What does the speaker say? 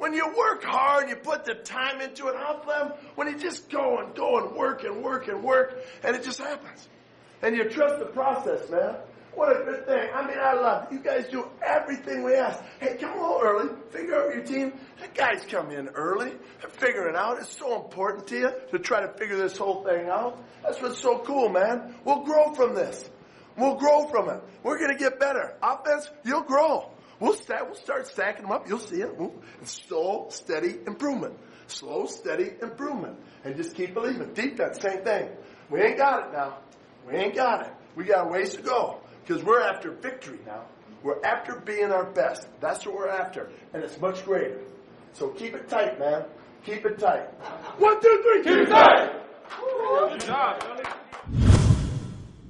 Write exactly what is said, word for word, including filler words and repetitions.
when you work hard, you put the time into it, how come when you just go and go and work and work and work, and it just happens? And you trust the process, man. What a good thing. I mean, I love it. You guys do everything we ask. Hey, come a little early. Figure out your team. The guys come in early and figure it out. It's so important to you to try to figure this whole thing out. That's what's so cool, man. We'll grow from this. We'll grow from it. We're going to get better. Offense, you'll grow. We'll start, we'll start stacking them up. You'll see it. It's slow, steady improvement. Slow, steady improvement. And just keep believing. Defense, same thing. We ain't got it now. We ain't got it. We got a ways to go. Because we're after victory now. We're after being our best. That's what we're after. And it's much greater. So keep it tight, man. Keep it tight. One, two, three. Keep it tight. Good job.